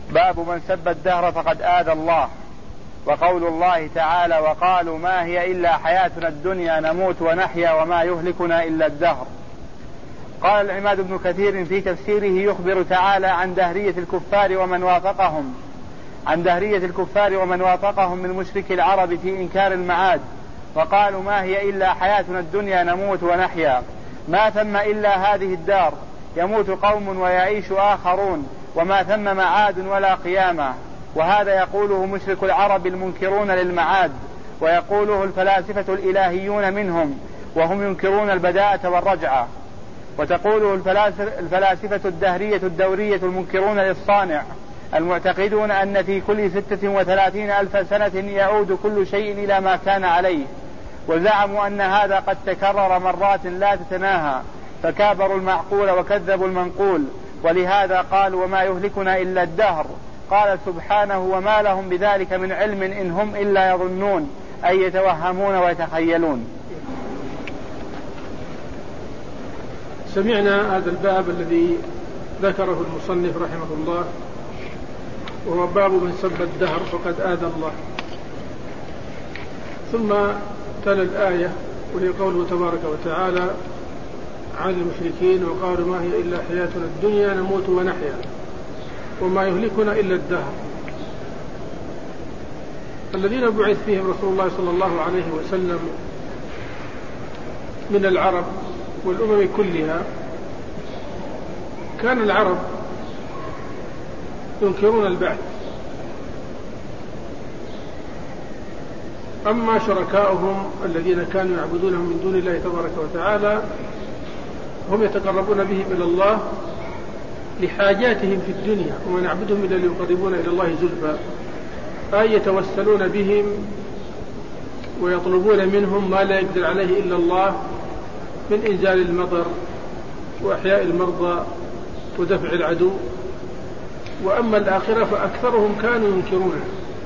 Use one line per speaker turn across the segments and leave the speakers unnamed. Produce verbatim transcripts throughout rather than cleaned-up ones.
باب من سب الدهر فقد آذى الله. وقول الله تعالى: وقالوا ما هي إلا حياتنا الدنيا نموت ونحيا وما يهلكنا إلا الدهر. قال العماد بن كثير في تفسيره يخبر تعالى عن دهرية الكفار ومن وافقهم عن دهرية الكفار ومن وافقهم من مشرك العرب في إنكار المعاد. وقالوا ما هي إلا حياتنا الدنيا نموت ونحيا، ما ثم إلا هذه الدار، يموت قوم ويعيش آخرون، وما ثم معاد ولا قيامة. وهذا يقوله مشرك العرب المنكرون للمعاد، ويقوله الفلاسفة الإلهيون منهم وهم ينكرون البداءة والرجعة، وتقوله الفلاسفة الدهرية الدورية المنكرون للصانع المعتقدون أن في كل ستة وثلاثين ألف سنة يعود كل شيء إلى ما كان عليه. وزعموا أن هذا قد تكرر مرات لا تتناهى، فكابروا المعقول وكذبوا المنقول، ولهذا قالوا وما يهلكنا إلا الدهر. قال سبحانه: وما لهم بذلك من علم إن هم إلا يظنون، أي يتوهمون ويتخيلون.
سمعنا هذا الباب الذي ذكره المصنف رحمه الله، وهو باب من سب الدهر فقد آذى الله. ثم تلا الآية وهي قوله تبارك وتعالى عن المشركين: وقالوا ما هي إلا حياتنا الدنيا نموت ونحيا وما يهلكنا إلا الدهر. الذين بعث فيهم رسول الله صلى الله عليه وسلم من العرب والأمم كلها، كان العرب ينكرون البعث، أما شركاؤهم الذين كانوا يعبدونهم من دون الله تبارك وتعالى هم يتقربون بهم إلى الله لحاجاتهم في الدنيا، وما نعبدهم إلا ليقربون إلى الله زلفى، أي يتوسلون بهم ويطلبون منهم ما لا يقدر عليه إلا الله من إنزال المطر وإحياء المرضى ودفع العدو. وأما الآخرة فأكثرهم كانوا ينكرونه.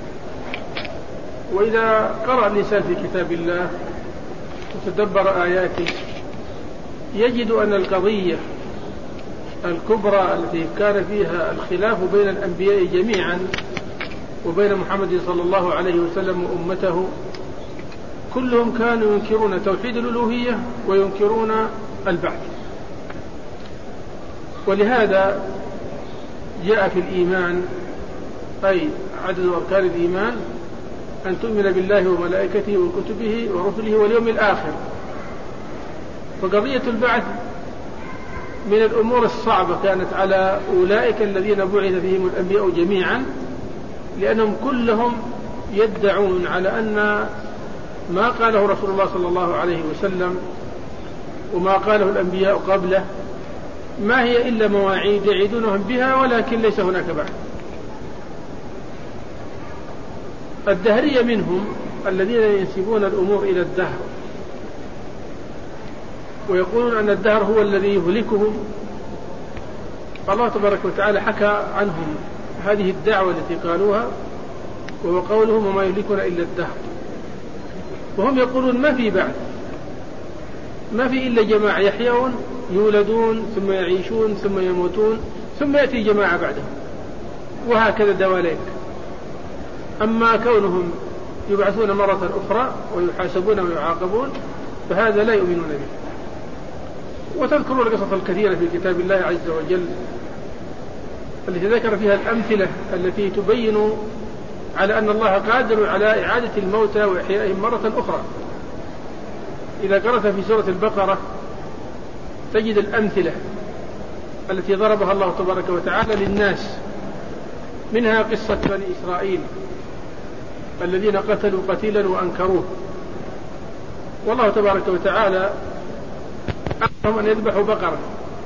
وإذا قرأ الإنسان في كتاب الله وتدبر آياته يجد أن القضية الكبرى التي كان فيها الخلاف بين الأنبياء جميعا وبين محمد صلى الله عليه وسلم وأمته، كلهم كانوا ينكرون توحيد الألوهية وينكرون البعث. ولهذا جاء في الإيمان، أي عدد أركان الإيمان، أن تؤمن بالله وملائكته وكتبه ورسله واليوم الآخر. فقضية البعث من الأمور الصعبة كانت على أولئك الذين بعث فيهم الأنبياء جميعا، لأنهم كلهم يدعون على أن ما قاله رسول الله صلى الله عليه وسلم وما قاله الأنبياء قبله ما هي إلا مواعيد يعيدونهم بها، ولكن ليس هناك بعث. الدهرية منهم الذين ينسبون الأمور إلى الدهر ويقولون أن الدهر هو الذي يهلكهم. الله تبارك وتعالى حكى عنهم هذه الدعوة التي قالوها، وهو قولهم وما يهلكنا إلا الدهر. وهم يقولون ما في بعث، ما في إلا جماعة يحيون يولدون ثم يعيشون ثم يموتون ثم يأتي جماعة بعدهم، وهكذا دواليك. أما كونهم يبعثون مرة أخرى ويحاسبون ويعاقبون فهذا لا يؤمنون به. وتذكرون القصص الكثيرة في كتاب الله عز وجل التي ذكر فيها الأمثلة التي تبين على أن الله قادر على إعادة الموتى وإحيائهم مرة أخرى. إذا قرأت في سورة البقرة تجد الأمثلة التي ضربها الله تبارك وتعالى للناس، منها قصة بني إسرائيل الذين قتلوا قتيلا وأنكروه، والله تبارك وتعالى أمرهم أن يذبحوا بقرة،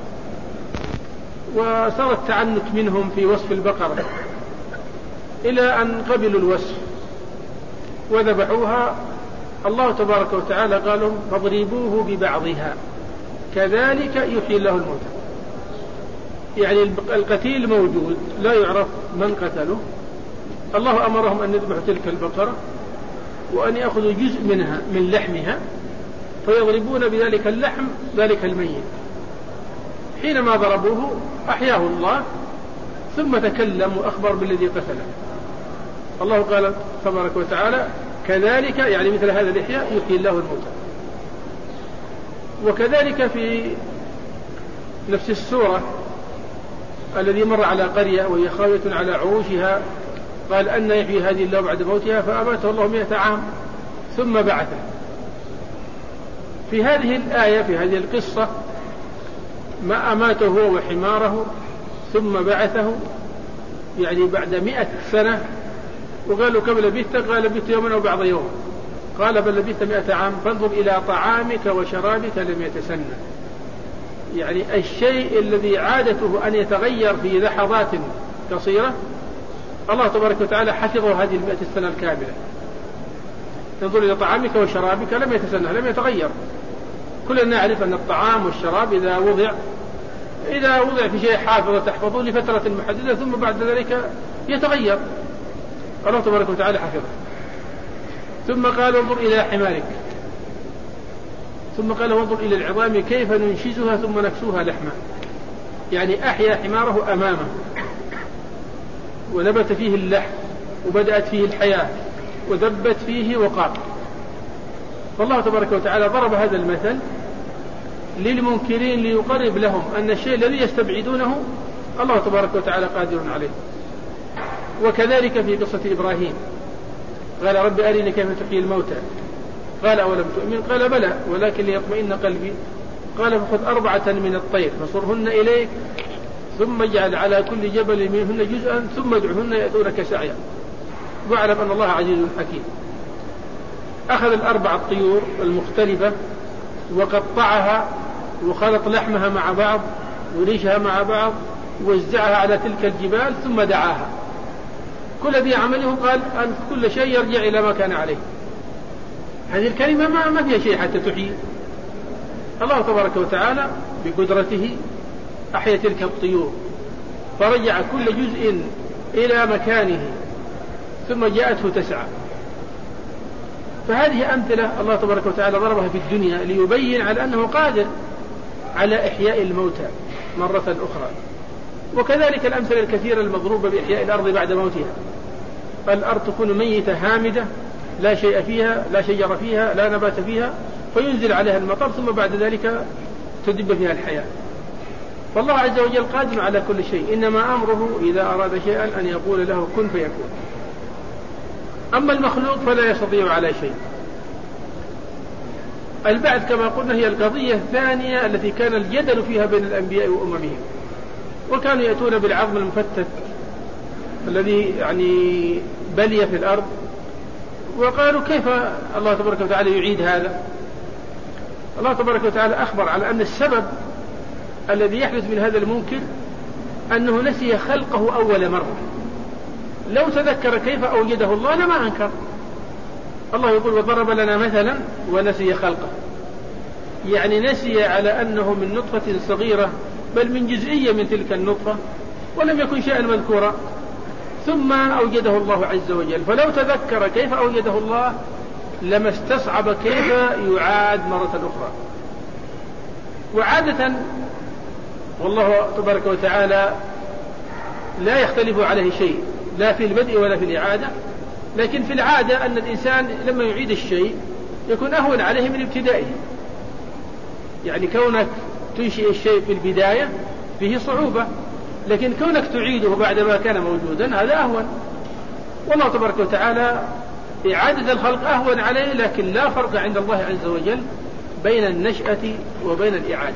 وصار التعنت منهم في وصف البقرة إلى أن قبلوا الوصف وذبحوها. الله تبارك وتعالى قال لهم فاضربوه ببعضها كذلك يحيي الله الموتى. يعني القتيل موجود لا يعرف من قتله، الله أمرهم أن يذبحوا تلك البقرة وأن يأخذوا جزء منها من لحمها فيضربون بذلك اللحم ذلك الميت. حينما ضربوه أحياه الله ثم تكلم وأخبر بالذي قتله. الله قال تبارك وتعالى كذلك يعني مثل هذا الإحياء يحيي الله الموتى. وكذلك في نفس السورة الذي مر على قرية وهي خاوية على عروشها قال أن يحيي هذه الله بعد موتها فأماته الله مئة عام ثم بعثه. في هذه الآية في هذه القصة ما أماته هو وحماره ثم بعثه يعني بعد مئة سنة. وقالوا كم لبثت؟ قال لبثت يوما أو بعض يوم. قال بل لبثت مئة عام فانظر إلى طعامك وشرابك لم يتسنى. يعني الشيء الذي عادته أن يتغير في لحظات قصيرة الله تبارك وتعالى حفظه هذه المئة السنة الكاملة. تنظر إلى طعامك وشرابك لم يتسنى، لم يتغير. كلنا نعرف أن الطعام والشراب إذا وضع إذا وضع في شيء حافظ تحفظه لفترة محددة ثم بعد ذلك يتغير. الله تبارك وتعالى حفظه. ثم قال انظر إلى حمارك، ثم قال انظر إلى العظام كيف ننشزها ثم نكسوها لحما. يعني أحيا حماره أمامه ونبت فيه اللحم وبدأت فيه الحياة ودبت فيه وقام. فالله تبارك وتعالى ضرب هذا المثل للمنكرين ليقرب لهم أن الشيء الذي يستبعدونه الله تبارك وتعالى قادر عليه. وكذلك في قصة إبراهيم قال رب أرني كيف تحيي الموتى قال أولم تؤمن قال بلى ولكن ليطمئن قلبي قال فخذ أربعة من الطير فصرهن إليك ثم اجعل على كل جبل منهن جزءا ثم ادعهن يأتونك سعيا واعلم أن الله عزيز حكيم. أخذ الأربع الطيور المختلفة وقطعها وخلط لحمها مع بعض وريشها مع بعض ووزعها على تلك الجبال ثم دعاها. كل ذي عمله قال أن كل شيء يرجع إلى ما كان عليه. هذه الكلمة ما, ما فيها شيء حتى تحيي. الله تبارك وتعالى بقدرته أحيا تلك الطيور فرجع كل جزء إلى مكانه ثم جاءته تسعى. فهذه أمثلة الله تبارك وتعالى ضربها في الدنيا ليبين على أنه قادر على إحياء الموتى مرة أخرى. وكذلك الأمثلة الكثيرة المضروبة بإحياء الأرض بعد موتها. الأرض تكون ميتة هامدة لا شيء فيها لا شجر فيها لا نبات فيها فينزل عليها المطر ثم بعد ذلك تدب فيها الحياة. فالله عز وجل قادر على كل شيء إنما أمره إذا أراد شيئا أن يقول له كن فيكون. أما المخلوق فلا يستطيع على شيء. البعث كما قلنا هي القضية الثانية التي كان الجدل فيها بين الأنبياء وأممهم. وكانوا يأتون بالعظم المفتت الذي يعني بلي في الأرض وقالوا كيف الله تبارك وتعالى يعيد هذا. الله تبارك وتعالى أخبر على أن السبب الذي يحدث من هذا المنكر أنه نسي خلقه أول مرة. لو تذكر كيف أوجده الله لما أنكر. الله يقول وضرب لنا مثلا ونسي خلقه، يعني نسي على أنه من نطفة صغيرة بل من جزئية من تلك النطفة ولم يكن شيئا مذكورا ثم أوجده الله عز وجل. فلو تذكر كيف أوجده الله لما استصعب كيف يعاد مرة أخرى. وعادة والله تبارك وتعالى لا يختلف عليه شيء لا في البدء ولا في الإعادة، لكن في العادة أن الإنسان لما يعيد الشيء يكون أهون عليه من ابتدائه. يعني كونك تنشئ الشيء في البداية فيه صعوبة، لكن كونك تعيده بعدما كان موجودا هذا أهون. والله تبارك وتعالى إعادة الخلق أهون عليه، لكن لا فرق عند الله عز وجل بين النشأة وبين الإعادة.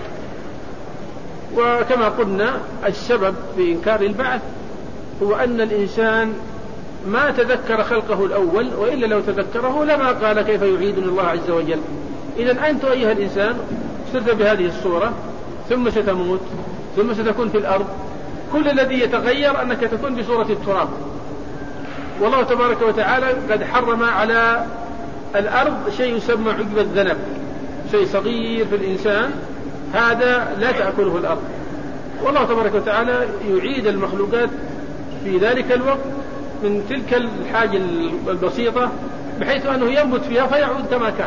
وكما قلنا السبب في إنكار البعث هو أن الإنسان ما تذكر خلقه الأول، وإلا لو تذكره لما قال كيف يعيدني الله عز وجل. إذن أنت أيها الإنسان صرت بهذه الصورة ثم ستموت ثم ستكون في الأرض. كل الذي يتغير أنك تكون بصورة التراب. والله تبارك وتعالى قد حرم على الأرض شيء يسمى عقب الذنب، شيء صغير في الإنسان هذا لا تأكله الأرض. والله تبارك وتعالى يعيد المخلوقات في ذلك الوقت من تلك الحاجة البسيطة بحيث أنه ينبت فيها فيعود كما كان.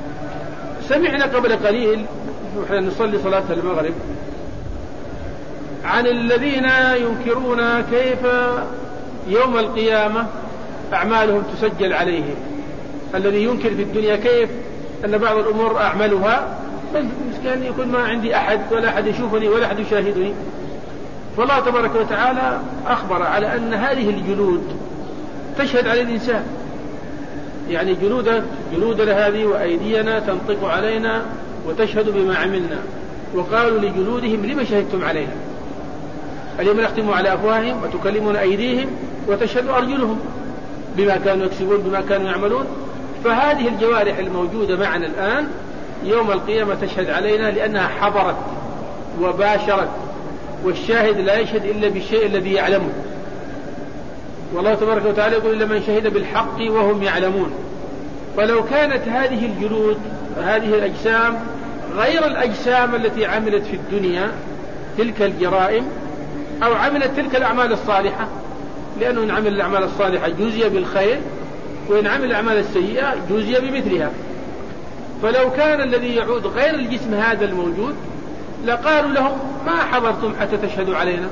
سمعنا قبل قليل ونحن نصلي صلاة المغرب عن الذين ينكرون كيف يوم القيامة أعمالهم تسجل عليهم. الذي ينكر في الدنيا كيف أن بعض الأمور أعملها كان يقول ما عندي أحد ولا أحد يشوفني ولا أحد يشاهدني. فالله تبارك وتعالى أخبر على أن هذه الجلود تشهد على الإنسان، يعني جلود جلودنا هذه وأيدينا تنطق علينا وتشهد بما عملنا. وقالوا لجلودهم لما شهدتم علينا؟ اليوم نختم على أفواههم وتكلمنا أيديهم وتشهد أرجلهم بما كانوا يكسبون بما كانوا يعملون. فهذه الجوارح الموجودة معنا الآن يوم القيامة تشهد علينا لأنها حضرت وباشرت، والشاهد لا يشهد إلا بالشيء الذي يعلمه. والله تبارك وتعالى يقول إلا من شهد بالحق وهم يعلمون. فلو كانت هذه الجلود هذه الأجسام غير الأجسام التي عملت في الدنيا تلك الجرائم أو عملت تلك الأعمال الصالحة، لأنه إن عمل الأعمال الصالحة جزي بالخير، وإن عمل الأعمال السيئة جزي بمثلها. فلو كان الذي يعود غير الجسم هذا الموجود لقالوا لهم ما حضرتم حتى تشهدوا علينا،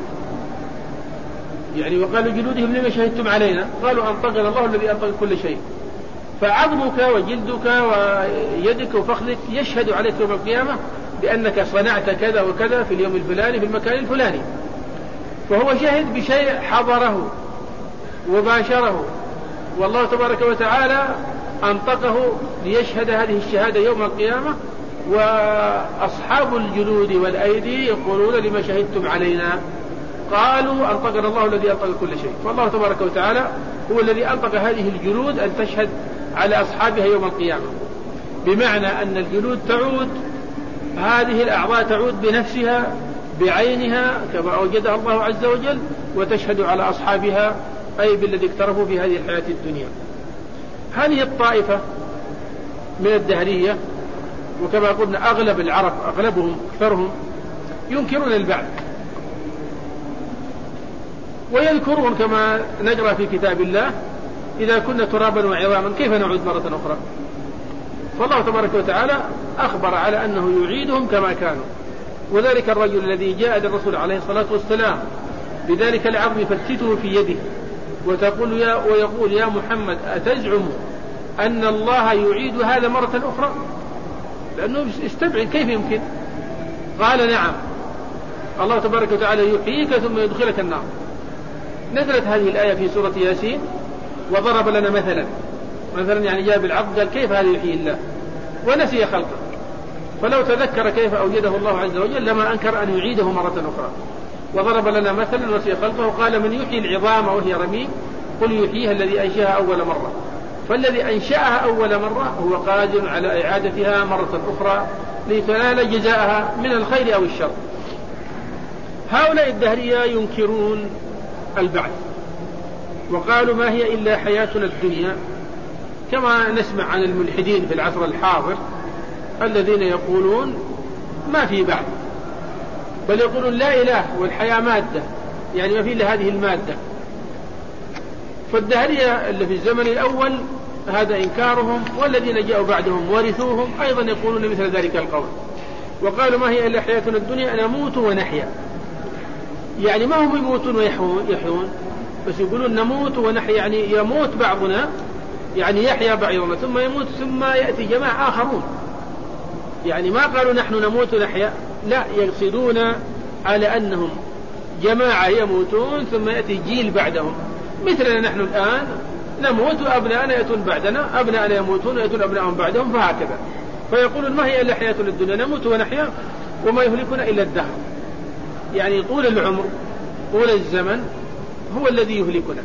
يعني وقالوا جلودهم لما شهدتم علينا؟ قالوا أنطقنا الله الذي أنطق كل شيء. فعظمك وجلدك ويدك وفخذك يشهد عليك يوم القيامة بأنك صنعت كذا وكذا في اليوم الفلاني في المكان الفلاني. فهو شهد بشيء حضره وباشره، والله تبارك وتعالى أنطقه ليشهد هذه الشهادة يوم القيامة. وأصحاب الجلود والأيدي يقولون لما شهدتم علينا؟ قالوا أنطقنا الله الذي أنطق كل شيء. فالله تبارك وتعالى هو الذي أنطق هذه الجلود أن تشهد على أصحابها يوم القيامة، بمعنى أن الجلود تعود، هذه الأعضاء تعود بنفسها بعينها كما أوجدها الله عز وجل، وتشهد على أصحابها أي بالذي اقترفوا في هذه الحياة الدنيا. هذه الطائفة من الدهرية، وكما قلنا أغلب العرب أغلبهم أكثرهم ينكرون البعث، ويذكرون كما نجرى في كتاب الله إذا كنا ترابا وعظاما كيف نعود مرة أخرى. فالله تبارك وتعالى أخبر على أنه يعيدهم كما كانوا. وذلك الرجل الذي جاء للرسول عليه الصلاة والسلام بذلك العظم يفتته في يده وتقول يا ويقول يا محمد أتزعم أن الله يعيد هذا مرة أخرى؟ لأنه استبعد كيف يمكن؟ قال نعم، الله تبارك وتعالى يحييك ثم يدخلك النار. نزلت هذه الآية في سورة ياسين وضرب لنا مثلا مثلا يعني جاب العبد قال كيف هذا يحيي الله ونسي خلقه، فلو تذكر كيف أوجده الله عز وجل لما أنكر أن يعيده مرة أخرى. وضرب لنا مثلا ونسي خلقه وقال من يحيي العظام وهي رميم قل يحييها الذي أنشأها أول مرة. فالذي أنشأها أول مرة هو قادر على إعادتها مرة أخرى لتنال جزاءها من الخير أو الشر. هؤلاء الدهرية ينكرون البعث وقالوا ما هي إلا حياتنا الدنيا، كما نسمع عن الملحدين في العصر الحاضر الذين يقولون ما في بعث، بل يقولون لا إله والحياة مادة، يعني ما في إلا هذه المادة. فالدهرية اللي في الزمن الأول هذا إنكارهم، والذين جاءوا بعدهم ورثوهم أيضا يقولون مثل ذلك القول. وقالوا ما هي إلا حياتنا الدنيا نموت ونحيا، يعني ما هم يموتون ويحيون بس يقولون نموت ونحيا، يعني يموت بعضنا يعني يحيا بعضنا ثم يموت ثم يأتي جماعة آخرون. يعني ما قالوا نحن نموت ونحيا، لا، يقصدون على أنهم جماعة يموتون ثم يأتي جيل بعدهم، مثلنا نحن الآن نموت وأبناءنا يأتون بعدنا، أبناءنا يموتون ويأتون أبناءهم بعدهم، فهكذا. فيقولون ما هي إلا حياتنا الدنيا نموت ونحيا وما يهلكنا إلا الدهر، يعني طول العمر طول الزمن هو الذي يهلكنا.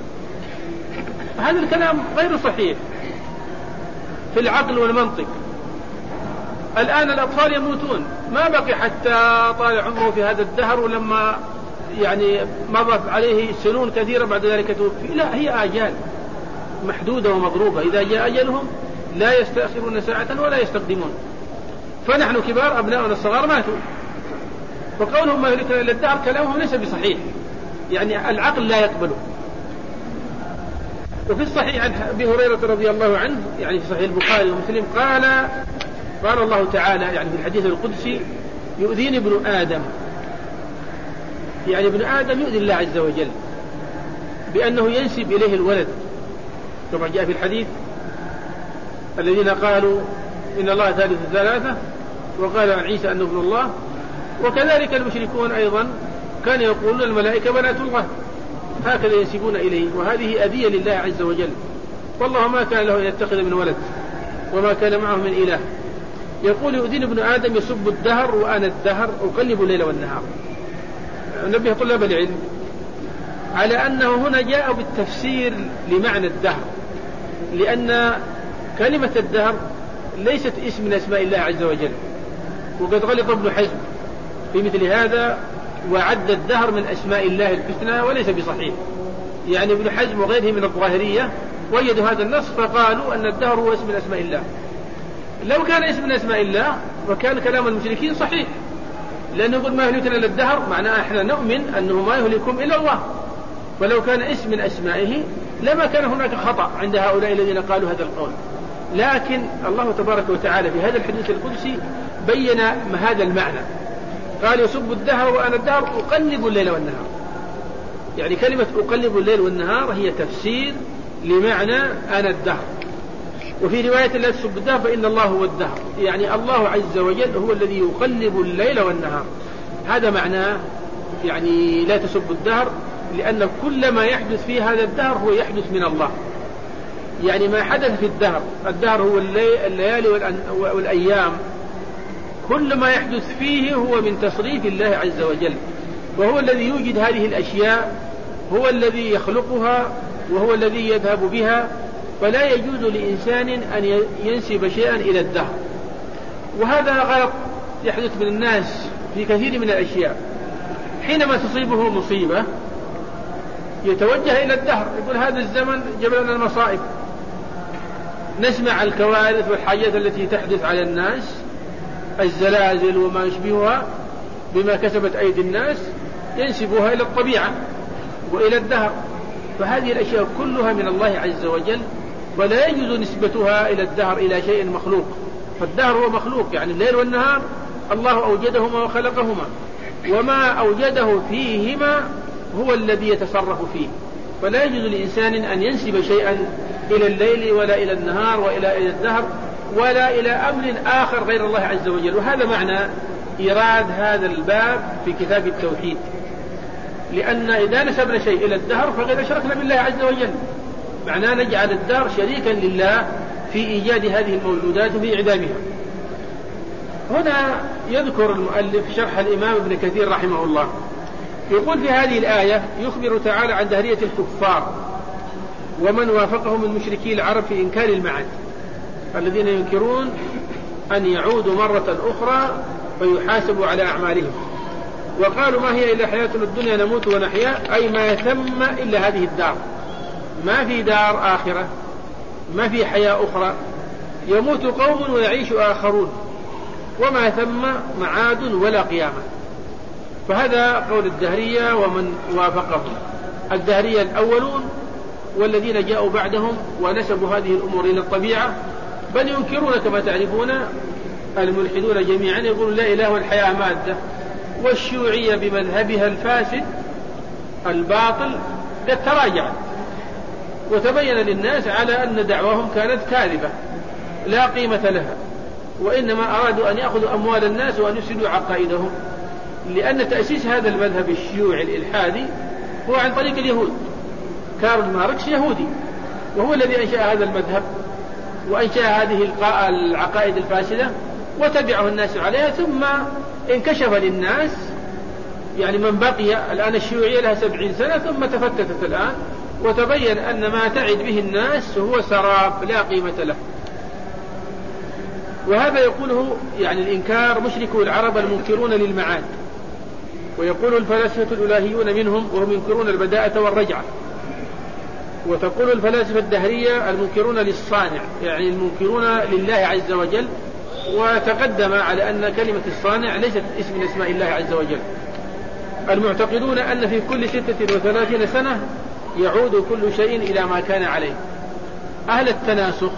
هذا الكلام غير صحيح في العقل والمنطق. الآن الأطفال يموتون، ما بقي حتى طال عمره في هذا الدهر، ولما يعني مضت عليه سنون كثيرة بعد ذلك توفي. لا، هي آجال محدودة ومضروبة، إذا جاء أجلهم لا يستأخرون ساعة ولا يستقدمون. فنحن كبار أبناؤنا الصغار ماتوا، فقولهم ما يهلكنا إلا الدهر كلامهم ليس بصحيح، يعني العقل لا يقبله. وفي الصحيح عن أبي هريرة رضي الله عنه، يعني في صحيح البخاري ومسلم، قال قال الله تعالى يعني في الحديث القدسي يؤذيني ابن آدم يعني ابن آدم يؤذي الله عز وجل بأنه ينسب إليه الولد، كما جاء في الحديث الذين قالوا إن الله ثالث ثلاثة وقال عن عيسى أنه ابن الله. وكذلك المشركون أيضا كانوا يقولون الملائكة بنات الله، هكذا ينسبون إليه، وهذه أذية لله عز وجل. والله ما كان له أن يتخذ من ولد وما كان معه من إله. يقول يؤذين ابن آدم يسب الدهر وأنا الدهر أقلب الليل والنهار. نبه طلاب العلم على أنه هنا جاء بالتفسير لمعنى الدهر، لأن كلمة الدهر ليست اسم من أسماء الله عز وجل، وقد غلط ابن حزم في مثل هذا وعد الدهر من أسماء الله الحسنى وليس بصحيح. يعني ابن حزم وغيره من الظاهرية وجدوا هذا النص فقالوا أن الدهر هو اسم من أسماء الله. لو كان اسم من أسماء الله وكان كلام المشركين صحيح، لأنه يقول ما يهلكنا إلا الدهر، معناه إحنا نؤمن أنه ما يهلكم إلا الله. ولو كان اسم من أسمائه لما كان هناك خطأ عند هؤلاء الذين قالوا هذا القول. لكن الله تبارك وتعالى في هذا الحديث القدسي بين هذا المعنى، قال يسب الدهر وأنا الدهر أقلب الليل والنهار. يعني كلمة أقلب الليل والنهار هي تفسير لمعنى أنا الدهر. وفي رواية لا تسب الدهر فإن الله هو الدهر، يعني الله عز وجل هو الذي يقلب الليل والنهار. هذا معناه يعني لا تسب الدهر، لأن كل ما يحدث في هذا الدهر هو يحدث من الله. يعني ما حدث في الدهر، الدهر هو الليالي والأيام، كل ما يحدث فيه هو من تصريف الله عز وجل، وهو الذي يوجد هذه الأشياء، هو الذي يخلقها وهو الذي يذهب بها. فلا يجوز لإنسان أن ينسب شيئا إلى الدهر، وهذا غلط يحدث من الناس في كثير من الأشياء. حينما تصيبه مصيبة يتوجه إلى الدهر، يقول هذا الزمن جاب لنا المصائب. نسمع الكوارث والحاجات التي تحدث على الناس، الزلازل وما يشبهها بما كسبت أيدي الناس، ينسبوها إلى الطبيعة وإلى الدهر. فهذه الأشياء كلها من الله عز وجل، ولا يجوز نسبتها إلى الدهر إلى شيء مخلوق. فالدهر هو مخلوق، يعني الليل والنهار الله أوجدهما وخلقهما، وما أوجده فيهما هو الذي يتصرف فيه. فلا يجوز لإنسان أن ينسب شيئا إلى الليل ولا إلى النهار وإلى إلى الدهر ولا إلى أمر آخر غير الله عز وجل. وهذا معنى إيراد هذا الباب في كتاب التوحيد، لأن إذا نسبنا شيء إلى الدهر فقد أشركنا بالله عز وجل، معناه نجعل الدهر شريكا لله في إيجاد هذه الموجودات وفي إعدامها. هنا يذكر المؤلف شرح الإمام ابن كثير رحمه الله، يقول في هذه الآية يخبر تعالى عن دهرية الكفار ومن وافقهم من مشركي العرب في إنكار المعاد، الذين ينكرون أن يعودوا مرة أخرى فيحاسبوا على أعمالهم. وقالوا ما هي إلا حياتنا الدنيا نموت ونحيا، أي ما ثم إلا هذه الدار، ما في دار آخرة، ما في حياة أخرى، يموت قوم ويعيش آخرون، وما ثم معاد ولا قيامة. فهذا قول الدهرية ومن وافقهم. الدهرية الأولون والذين جاءوا بعدهم ونسبوا هذه الأمور إلى الطبيعة، بل ينكرون كما تعرفون الملحدون جميعا، يقولون لا إله والحياة مادة. والشيوعية بمذهبها الفاسد الباطل قد تراجعت وتبين للناس على أن دعواهم كانت كاذبة لا قيمة لها، وإنما أرادوا أن يأخذوا أموال الناس وأن يفسدوا عقائدهم. لأن تأسيس هذا المذهب الشيوعي الإلحادي هو عن طريق اليهود. كارل ماركس يهودي، وهو الذي أنشأ هذا المذهب وأنشأ هذه العقائد الفاسدة وتبعه الناس عليها، ثم انكشف للناس. يعني من بقي الآن الشيوعية لها سبعين سنة ثم تفتتت الآن، وتبين أن ما تعد به الناس هو سراب لا قيمة له. وهذا يقوله يعني الإنكار مشركو العرب المنكرون للمعاد، ويقول الفلاسفة الإلهيون منهم وهم ينكرون البداءة والرجعة. وتقول الفلاسفة الدهرية المنكرون للصانع، يعني المنكرون لله عز وجل. وتقدم على أن كلمة الصانع ليست اسم من اسماء الله عز وجل. المعتقدون أن في كل ستة وثلاثين سنة يعود كل شيء إلى ما كان عليه. أهل التناسخ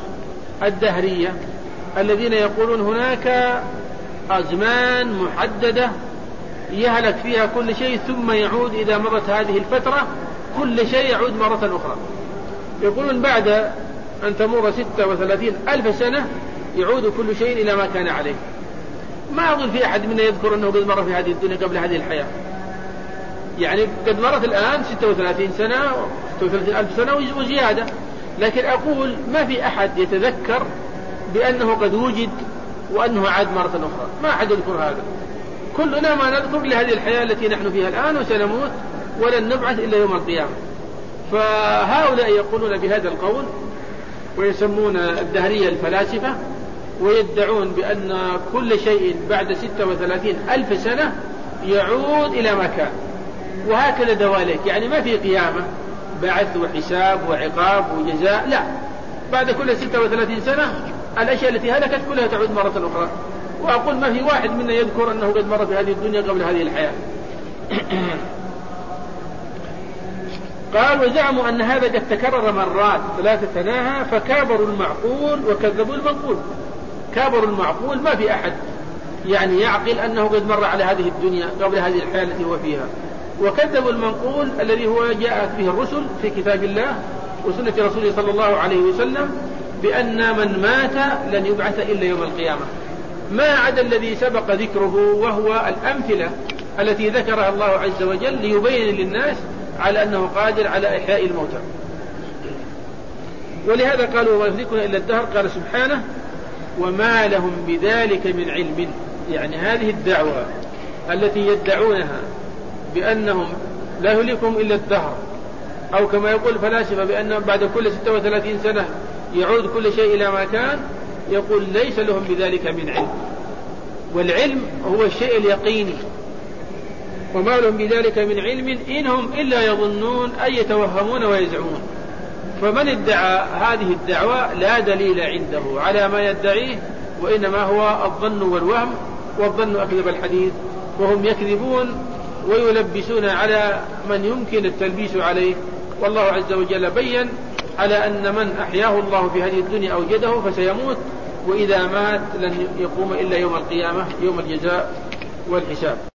الدهرية الذين يقولون هناك أزمان محددة يهلك فيها كل شيء ثم يعود إذا مرت هذه الفترة كل شيء يعود مرة أخرى. يقولون بعد أن تمر ستة وثلاثين ألف سنة يعود كل شيء إلى ما كان عليه. ما أظن في أحد منا يذكر أنه قد مر في هذه الدنيا قبل هذه الحياة. يعني قد مرت الآن ستة وثلاثين سنة ستة وثلاثين ألف سنة وزيادة، لكن أقول ما في أحد يتذكر بأنه قد وجد وأنه عاد مرة أخرى. ما أحد يذكر هذا. كلنا ما نذكر لهذه الحياة التي نحن فيها الآن وسنموت ولن نبعث إلا يوم القيامة. فهؤلاء يقولون بهذا القول ويسمون الدهرية الفلاسفة، ويدعون بأن كل شيء بعد ستة وثلاثين ألف سنة يعود إلى ما كان، وهكذا دواليك. يعني ما في قيامة بعث وحساب وعقاب وجزاء، لا، بعد كل ستة وثلاثين سنة الأشياء التي هلكت كلها تعود مرة أخرى. وأقول ما في واحد منا يذكر أنه قد مر في هذه الدنيا قبل هذه الحياة. قال وزعموا أن هذا قد تكرر مرات لا تتناهى فكابروا المعقول وكذبوا المنقول. كابروا المعقول، ما في أحد يعني يعقل أنه قد مر على هذه الدنيا قبل هذه الحياة التي هو فيها. وكذبوا المنقول الذي هو جاءت به الرسل في كتاب الله وسنة رسوله صلى الله عليه وسلم بأن من مات لن يبعث إلا يوم القيامة، ما عدا الذي سبق ذكره وهو الأمثلة التي ذكرها الله عز وجل ليبين للناس على أنه قادر على إحياء الموتى. ولهذا قالوا وما يهلكنا إلا الدهر. قال سبحانه وما لهم بذلك من علم. يعني هذه الدعوة التي يدعونها بأنهم لا يهلكهم إلا الدهر، أو كما يقول الفلاسفة بأن بعد كل ستة وثلاثين سنة يعود كل شيء إلى ما كان، يقول ليس لهم بذلك من علم. والعلم هو الشيء اليقيني. وما لهم بذلك من علم إنهم إلا يظنون أي يتوهمون ويزعمون. فمن ادعى هذه الدعوة لا دليل عنده على ما يدعيه، وإنما هو الظن والوهم، والظن أكذب الحديث، وهم يكذبون ويلبسون على من يمكن التلبيس عليه. والله عز وجل بين على أن من أحياه الله في هذه الدنيا أوجده فسيموت، وإذا مات لن يقوم إلا يوم القيامة يوم الجزاء والحساب.